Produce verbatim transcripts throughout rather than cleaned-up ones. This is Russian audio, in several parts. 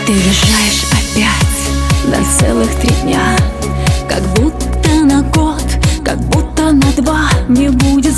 Ты уезжаешь опять на целых три дня, как будто на год, как будто на два. Мне будет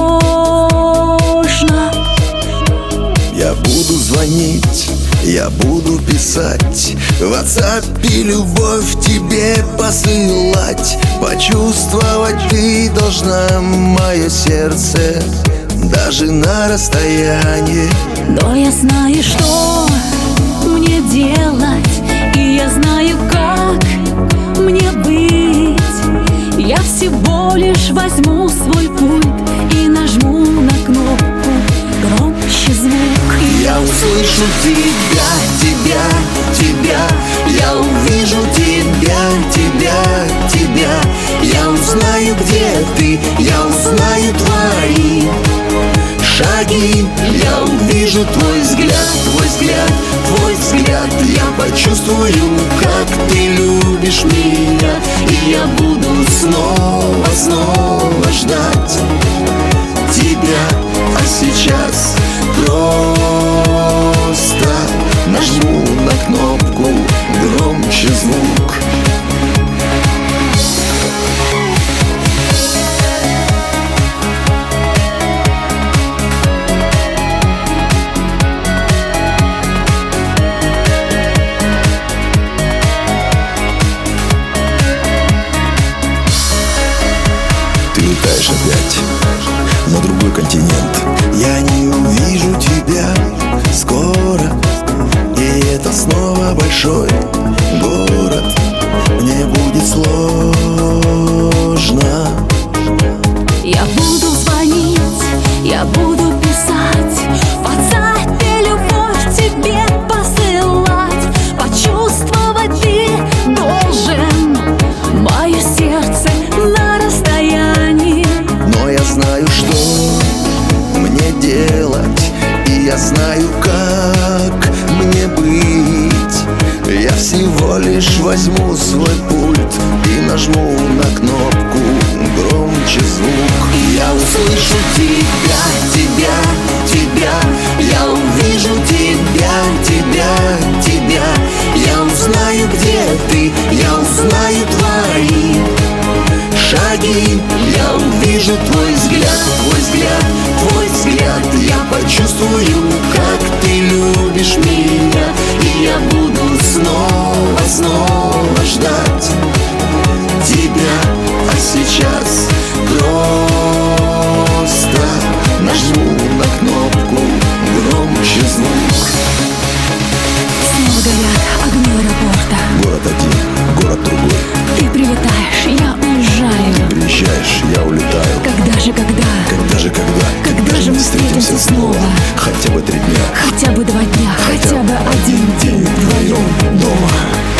сложно. Я буду звонить, я буду писать, в WhatsApp любовь тебе посылать. Почувствовать ты должна мое сердце, даже на расстоянии. Но я знаю, что мне делать, и я знаю, как мне быть. Я всего лишь возьму свой пульт и нажму на кнопку громче звук. Я услышу тебя, тебя, тебя. Я увижу тебя, тебя, тебя. Я узнаю, где ты, я узнаю твои шаги. Я увижу твой взгляд, твой взгляд, твой взгляд. Я почувствую, как ты любишь меня, и я буду снова, снова ждать тебя. А сейчас просто нажму на кнопку громче звук. Ты летаешь опять на другой континент. Я не увижу тебя скоро, и это снова большой город. Мне будет сложно. Я буду звонить, я буду писать, в WhatsApp любовь тебе посылать. Почувствовать ты должен мое сердце на расстоянии. Но я знаю, что мне делать, и я знаю, как мне быть. Я всего лишь возьму свой пульт и нажму на кнопку громче звук. Я услышу тебя, тебя, тебя. Я увижу тебя, тебя, тебя. Я узнаю, где ты, я узнаю твои шаги. Я увижу твой взгляд, твой взгляд, твой взгляд. Я почувствую, как ты любишь меня, и я буду снова, снова ждать тебя. А сейчас просто нажму на кнопку громче звук. Снова горят огни аэропорта. Город один, город другой. Ты прилетаешь, я уезжаю. Ты приезжаешь, я улетаю. Когда же, когда? Когда же, когда? Когда же мы встретимся снова? Хотя бы три дня. Хотя бы два дня, хотя бы один день вдвоем дома.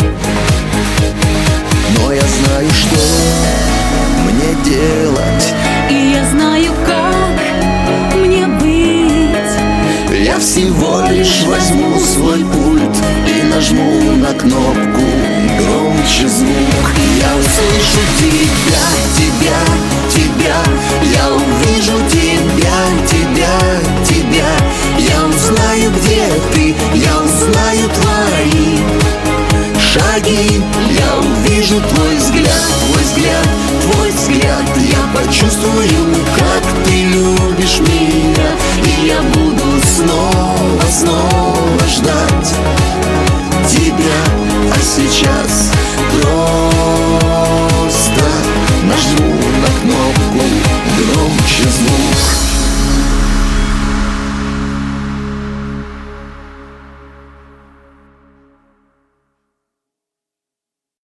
Но я знаю, что мне делать, и я знаю, как мне быть. Я всего лишь возьму свой пульт и нажму на кнопку громче звук. Я услышу тебя, тебя, тебя. Я увижу тебя, тебя, тебя. Я узнаю, где ты, я узнаю твои шаги. Я увижу твой взгляд, твой взгляд, твой взгляд. Я почувствую, как ты любишь меня, и я буду снова, снова ждать